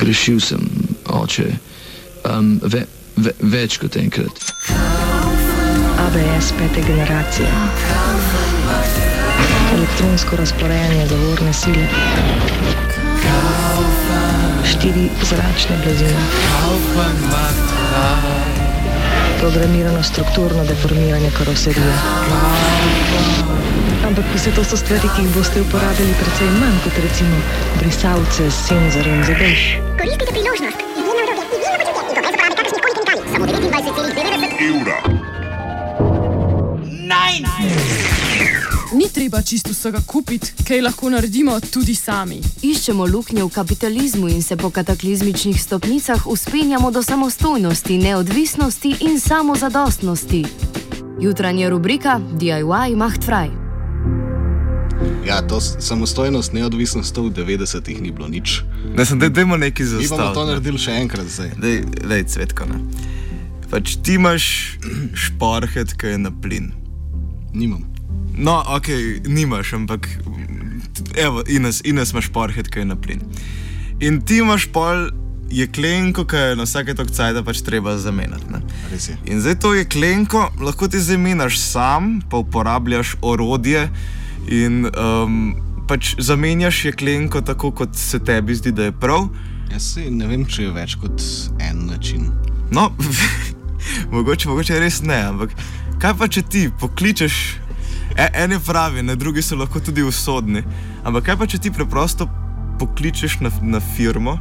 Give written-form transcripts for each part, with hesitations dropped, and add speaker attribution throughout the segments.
Speaker 1: Zgrešil sem, oče. Več kot enkrat.
Speaker 2: ABS 5. generacije. Elektronsko razporejanje zavorne sile. 4 zračne blazine. Programirano strukturno deformiranje karoserije. Ampak vse to so stvari, ki jih boste uporabili precej manj kot recimo brisalce s senzorjem za dež.
Speaker 3: Koristite priložnost. Izjemno urodje. In dokaj zapravi kakršnih koli kemikalij. Samo 29,90 evra.
Speaker 4: Ni treba čisto vsega kupiti, kaj lahko naredimo tudi sami.
Speaker 5: Iščemo luknje v kapitalizmu in se po kataklizmičnih stopnicah vzpenjamo do samostojnosti, neodvisnosti in samozadostnosti. Jutranja rubrika DIY macht frei.
Speaker 6: Ja, to samostojnost, neodvisnost, to v 90-ih ni bilo nič.
Speaker 7: Dajmo nekaj zastaviti.
Speaker 6: Mi bomo to naredili še enkrat zdaj.
Speaker 7: Dej, Cvetko, ne. Pač ti imaš šporhet, ki je na plin.
Speaker 6: Nimam.
Speaker 7: No, nimaš, ampak evo, Ines ima šporhet, ki je na plin. In ti imaš pol jeklenko, ki je na vsake tok cajta pač treba zamenjati, ne.
Speaker 6: Res je.
Speaker 7: In zdaj to jeklenko lahko ti zamenjaš sam, pa uporabljaš orodje in pač zamenjaš jeklenko tako, kot se tebi zdi, da je prav.
Speaker 6: Jaz ne vem, če je več kot en način.
Speaker 7: No, mogoče res ne, ampak kaj pa, če ti pokličeš, eni pravi, ne, drugi so lahko tudi usodni, ampak kaj pa, če ti preprosto pokličeš na firmo,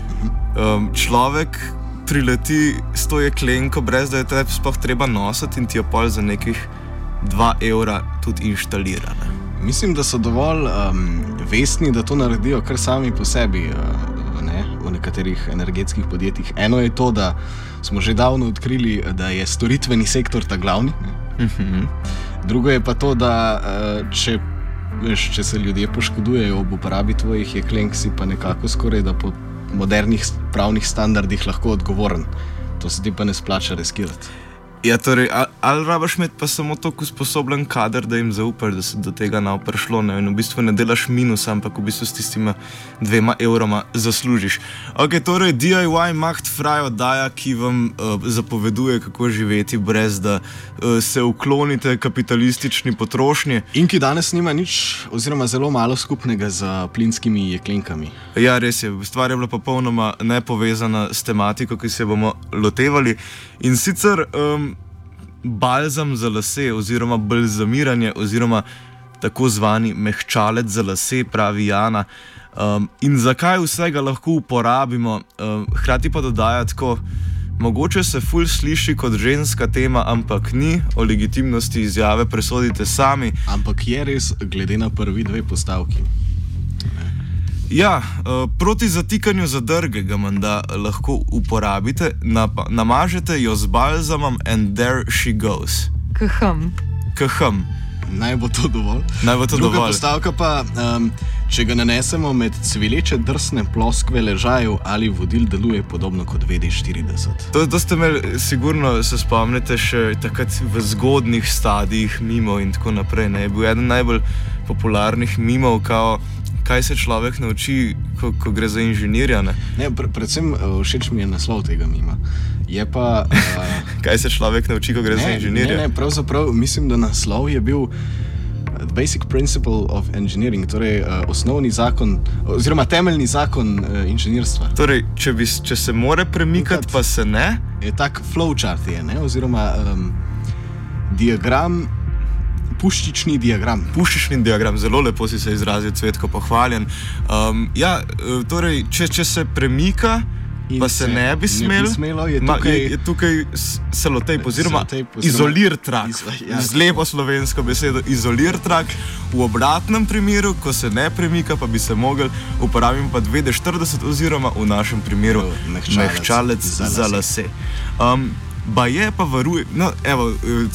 Speaker 7: človek prileti s to jeklenko, brez da je te sploh treba nositi in ti jo pol za nekih 2 evra tudi inštalira, ne.
Speaker 6: Mislim, da so dovolj vestni, da to naredijo kar sami po sebi, v nekaterih energetskih podjetjih. Eno je to, da smo že davno odkrili, da je storitveni sektor ta glavni. Drugo je pa to, da če se ljudje poškodujejo ob uporabi tvojih jeklenk, si pa nekako skoraj da po modernih pravnih standardih lahko odgovoren. To se ti pa ne splača riskirati.
Speaker 7: Ja, torej, ali rabaš imeti pa samo toliko usposobljen kader, da jim zaupaš, da se do tega ne prišlo, ne? In v bistvu ne delaš minusa, ampak v bistvu s tistima 2 evroma zaslužiš. Ok, torej DIY macht frei oddaja, ki vam zapoveduje, kako živeti, brez da se uklonite kapitalistični potrošnji.
Speaker 6: In ki danes nima nič oziroma zelo malo skupnega z plinskimi jeklenkami.
Speaker 7: Ja, res je. Stvar je bila popolnoma nepovezana s tematiko, ki se bomo lotevali. In sicer balzam za lase oziroma balzamiranje oziroma tako zvani mehčalec za lase, pravi Jana. In zakaj vsega lahko uporabimo, hkrati pa dodaja tako, mogoče se ful sliši kot ženska tema, ampak ni, o legitimnosti izjave presodite sami.
Speaker 6: Ampak je res, glede na prvi 2 postavki.
Speaker 7: Ja, proti zatikanju zadrge ga menda lahko uporabite, namažete jo z balzamom and there she goes. Kahm.
Speaker 6: Naj bo to dovolj.
Speaker 7: Druga
Speaker 6: postavka pa, če ga nanesemo med cvileče drsne ploskve ležajev ali vodil, deluje podobno kot WD-40.
Speaker 7: To ste imeli, sigurno se spomnite še takrat v zgodnih stadijih mimov in tako naprej, ne? Je bil eden najbolj popularnih mimov, kao kaj se človek nauči, ko gre za inženirja, ne?
Speaker 6: Ne, predvsem všeč mi je naslov tega mima. Je pa
Speaker 7: kaj se človek nauči, ko gre za inženirja?
Speaker 6: Ne, pravzaprav mislim, da naslov je bil The Basic Principle of Engineering, torej osnovni zakon, oziroma temeljni zakon inženirstva.
Speaker 7: Torej, če se more premikati, pa se ne?
Speaker 6: Je tak flowchart je, ne? Oziroma diagram, puščični diagram.
Speaker 7: Puščični diagram, zelo lepo si se izrazil, Cvetko, pohvaljen. Ja, torej, če se premika, pa se ne bi smelo, je tukaj selotejp oziroma izolir trak. Z lepo slovensko besedo izolir trak. V obratnem primeru, ko se ne premika, pa bi se mogel uporabiti pa WD-40 oziroma v našem primeru mehčalec za lase. Baje pa varuje, no evo,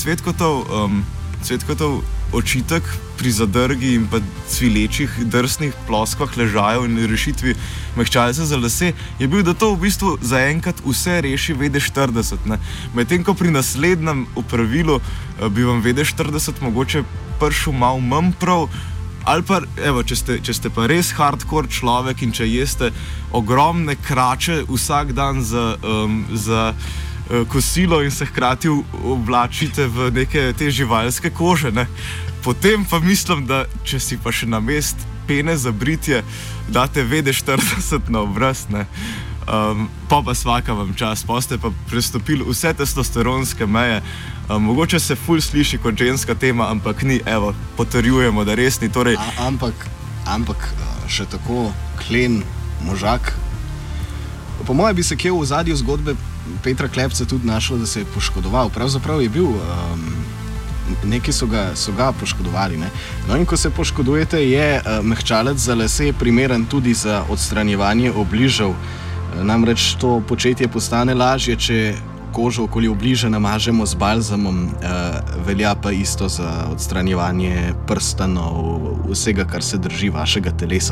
Speaker 7: Cvetkotov očitek pri zadrgi in pa cvilečih drsnih ploskvah ležajev in rešitvi mehčalca za lase je bil, da to v bistvu zaenkrat vse reši WD-40. Medtem ko pri naslednjem opravilu bi vam WD-40 mogoče prišel malo manj prav, Ali pa, evo, če ste pa res hardcore človek in če jeste ogromne krače vsak dan za kosilo in se hkrati oblačite v neke te živalske kože, ne? Potem pa mislim, da če si pa še na mest pene za britje, date WD-40 na obraz, ne? Pa svaka vam čas, pa ste pa prestopili vse testosteronske meje. Mogoče se ful sliši kot ženska tema, ampak ni, evo, potrjujemo, da res ni. Torej...
Speaker 6: Ampak še tako klen možak. Po mojem bi se kje v zadju zgodbe Petra Klepca tudi našlo, da se je poškodoval. Pravzaprav je bil, neki so ga poškodovali. Ne? No in ko se poškodujete, je mehčalec za lase primeren tudi za odstranjevanje obližev. Namreč to početje postane lažje, če kožo okoli obliže namažemo z balzamom, velja pa isto za odstranjevanje prstanov, vsega, kar se drži vašega telesa.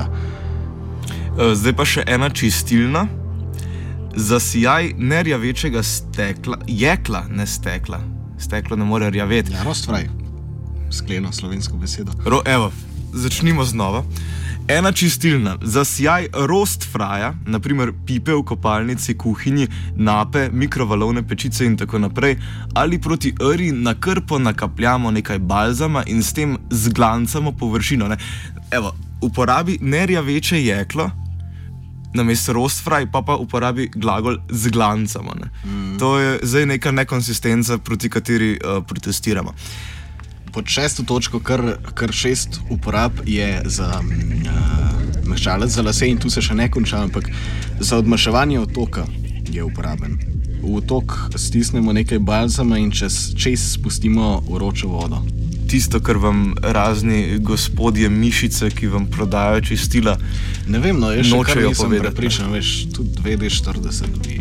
Speaker 7: Zdaj pa še ena čistilna. Za sijaj nerjavečega jekla, ne stekla. Steklo ne more rjaveti.
Speaker 6: Ja, rostfraj. Skleno slovensko besedo.
Speaker 7: Evo, začnimo znova. Ena čistilna. Za sijaj rostfraja, naprimer pipe v kopalnici, kuhinji, nape, mikrovalovne pečice in tako naprej, ali proti rji na krpo nakapljamo nekaj balzama in s tem zglancamo površino. Ne? Evo, uporabi nerjaveče jeklo, namesto rostfraj pa uporabi glagol zglancamo. Ne? To je zdaj neka nekonsistenca, proti kateri protestiramo.
Speaker 6: Pod 6. točko kar 6 uporab je za mehčalec za lase in tu se še ne konča, ampak za odmaševanje otoka je uporaben. V otok stisnemo nekaj balzama in čez spustimo vročo vodo.
Speaker 7: Tisto, kar vam razni gospodje mišice, ki vam prodajajo čistila,
Speaker 6: ne vem, no, jaz še kar nisem
Speaker 7: prepričan,
Speaker 6: veš, tudi WD-40 dobi.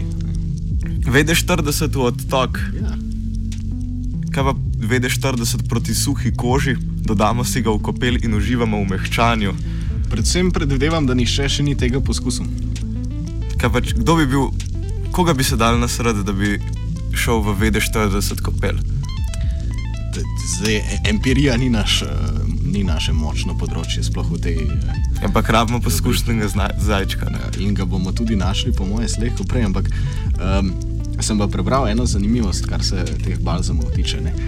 Speaker 7: WD-40 v odtok?
Speaker 6: Ja.
Speaker 7: Kaj pa WD-40 proti suhi koži, dodamo si ga v kopel in uživamo v mehčanju?
Speaker 6: Predvsem predvidevam, da nihče še ni tega poskusil.
Speaker 7: Kaj pa, koga bi se dal nasrati, da bi šel v WD-40 kopel?
Speaker 6: Zdaj, empirija ni naše močno področje, sploh v tej...
Speaker 7: Ampak rabimo poskušnega zajčka, ne?
Speaker 6: In ga bomo tudi našli, po moje, slej ko prej, ampak sem pa prebral eno zanimivost, kar se teh balzamov tiče, ne?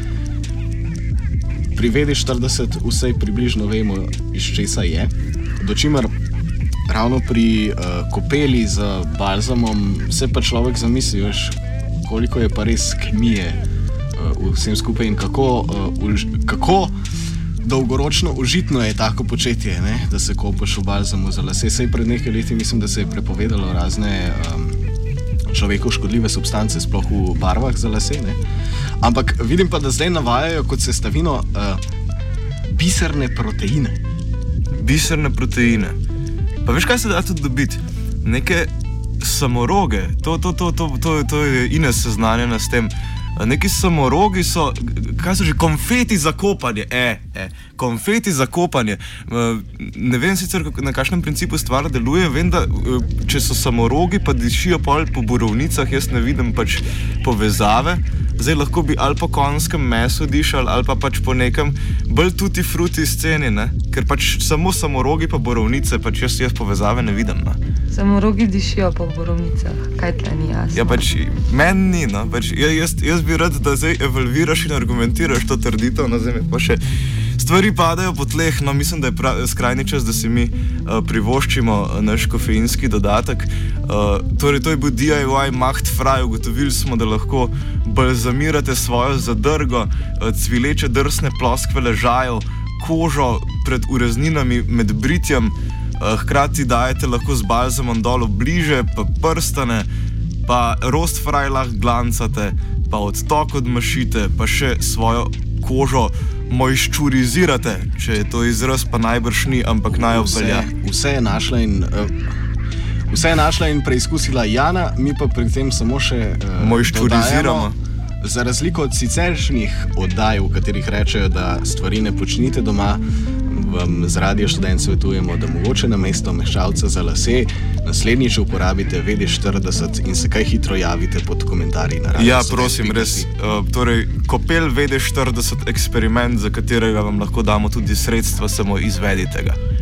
Speaker 6: Pri WD-40 vsej približno vemo, iz česa je, dočimer ravno pri kopeli z balzamom se pa človek zamisli, veš, koliko je pa res kemije vsem skupaj in kako dolgoročno užitno je tako početje, ne? Da se kopaš v balzamu za lase. Sej pred nekaj leti mislim, da se je prepovedalo razne človeku škodljive substance, sploh v barvah za lase, ne? Ampak vidim pa, da zdaj navajajo kot sestavino biserne proteine.
Speaker 7: Biserne proteine. Pa veš, kaj se da tudi dobiti? Neke samoroge. To je Ines seznanjena s tem. Neki samorogi so, kaj so že, konfeti za kopanje. Konfeti za kopanje. Ne vem sicer, na kakšnem principu stvar deluje, vem, da če so samorogi, pa dišijo pol po borovnicah, jaz ne vidim pač povezave. Zdaj lahko bi ali po konjskem mesu dišali, ali pa pač po nekem bolj tutti frutti sceni, ne? Ker pač samo samorogi pa borovnice, pač jaz povezave ne vidim, ne?
Speaker 2: Samorogi dišijo po borovnicah, kaj tle ni jasno?
Speaker 7: Ja, pač meni ni, no? Pač, jaz bi rad, da zdaj evalviraš in argumentiraš to trditev, no zdaj pa še stvari padajo po tleh, no mislim, da je skrajni čas, da si mi privoščimo naš kofeinski dodatek. Torej, to je bil DIY Machtfrei, ugotovili smo, da lahko balzamirate svojo zadrgo, cvileče drsne ploskve ležajev, kožo pred urezninami med britjem, hkrati dajete lahko z balzamom dol bliže, pa prstane, pa rostfrei lahko glancate, pa odtok odmašite, pa še svojo kožo mojščurizirate, če je to izraz, pa najbrž ni, ampak naj obvelja.
Speaker 6: Vse je našla in preizkusila Jana, mi pa pri tem samo še
Speaker 7: mojščuriziramo.
Speaker 6: Za razliko od siceršnjih oddaj, v katerih rečejo, da stvari ne počnite doma, vam z Radio Študent svetujemo, da mogoče na mesto mehčalca za lase naslednjič uporabite WD-40 in se kaj hitro javite pod komentarji na Radio.
Speaker 7: Ja, prosim, res. Torej, Kopel WD-40 eksperiment, za katerega vam lahko damo tudi sredstva, samo izvedite ga.